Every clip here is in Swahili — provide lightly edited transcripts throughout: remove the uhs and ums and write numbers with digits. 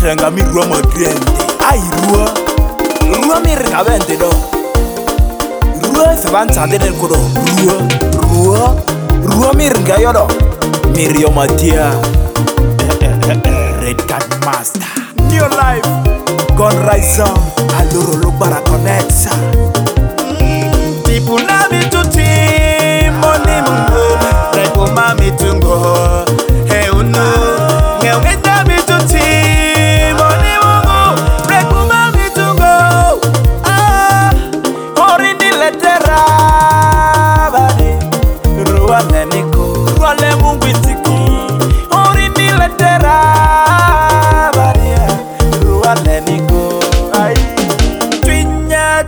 renga mi ruo modrende. Ai ruo mi renga vente do. Ruo se van sande nel kodo. Ruo mi renga yodo. Mirio Matia. Red Card Master. New life. Gone rise on. Aloro lo para connecta. People na mi to team. Money mungo. Reko mami tungo. Hey uno. Ngeweta mi to team. Money mungo. Reko mami tungo. Ah. Ori ni letera. Badi. Ruale niko. Ruale mungu itiki. Ori ni letera. Badi. Ruale niko. Ay. Twinya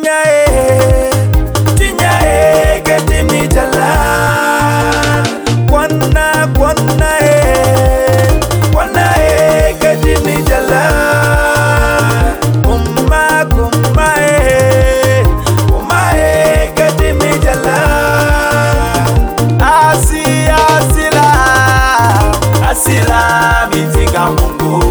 geti mi jalan. Kwana geti mi jalan. Kuma geti mi jalan. Asila mitinga mungu.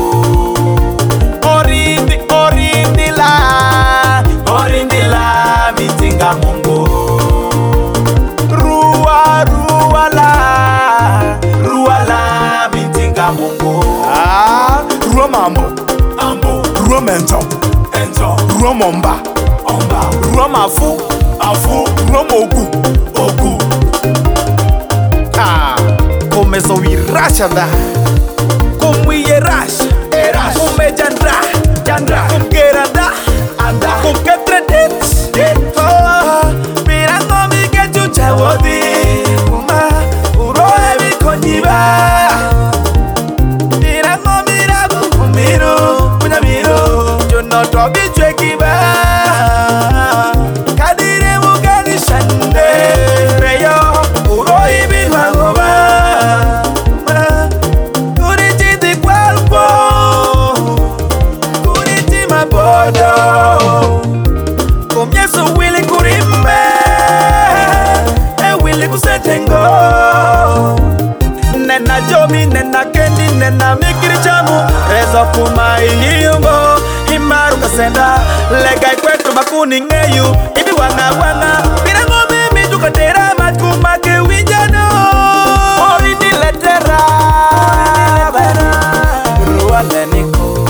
Orindila mitinga mungu. Ruala mitinga mungu. Ruo mambo ruo mento ruo momba ruo mafu ruo mogu Komezo wirasha da Kumwiye rash Kume jandra Kumgeranda Kumketredit Mirango mike chucha wodi Kuma uroe mikonyiba Mirango mirabu Miru Juno tobi chwekiba Kadire mugani shande Reyo uroi bilwangoba Kuriti di cuerpo Kuriti mabodo Comienzo Willy Kurimbe Willy Kusetengo Nena Jomi, nena Kendi, nena Mikiri Chamu Rezo Kuma Iyungo Imaru Kasenda Lega Ikwetu Bakuni Ngeyu Ibi wanga Pirango mimi Jukatera Matkuma Kewijano Orini letera Ruale niko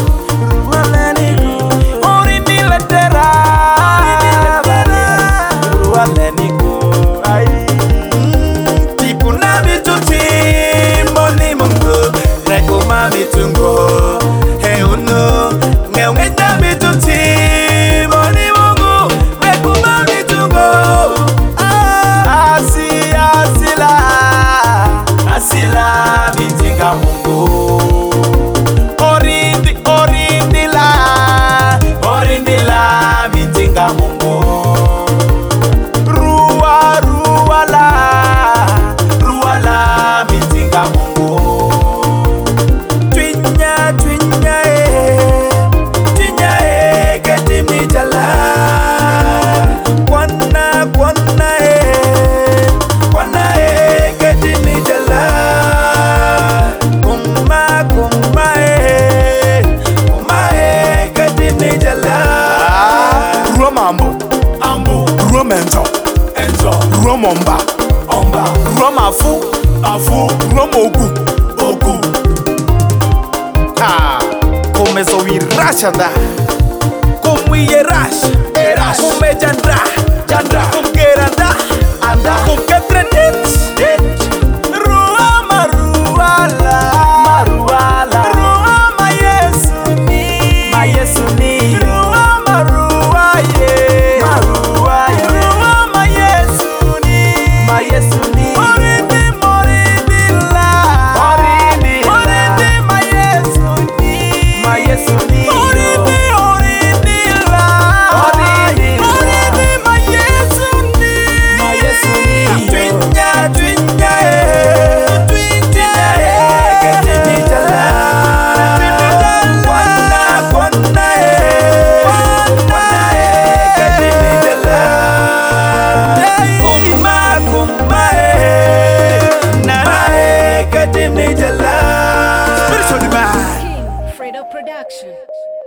Orini letera Ruale niko Tipu na mituti Moni mungu Reko mami tungo Hey uno Ngeweta mituti Moni mungu Reko mami tungo Asila mitinga mungu Orindila mitinga mungu Ruala mitinga mungu Twinya geti mi jalan Kwana geti mi jalan Kuma geti mi jalan Ruo mambo ruo mento ruo momba ruo mafu ruo mogu Komezo wirasha da Kumwiye rash Kume jandra Kumgeranda Kumketredit Ruo maruala Ruo mayesuni Ruo maruaye Ruo mayesuni Morindila mayesuni Orindila mayesuni Twinya geti mi jalan Kwana geti mi jalan Kuma geti mi jalan Spiritual divine Production.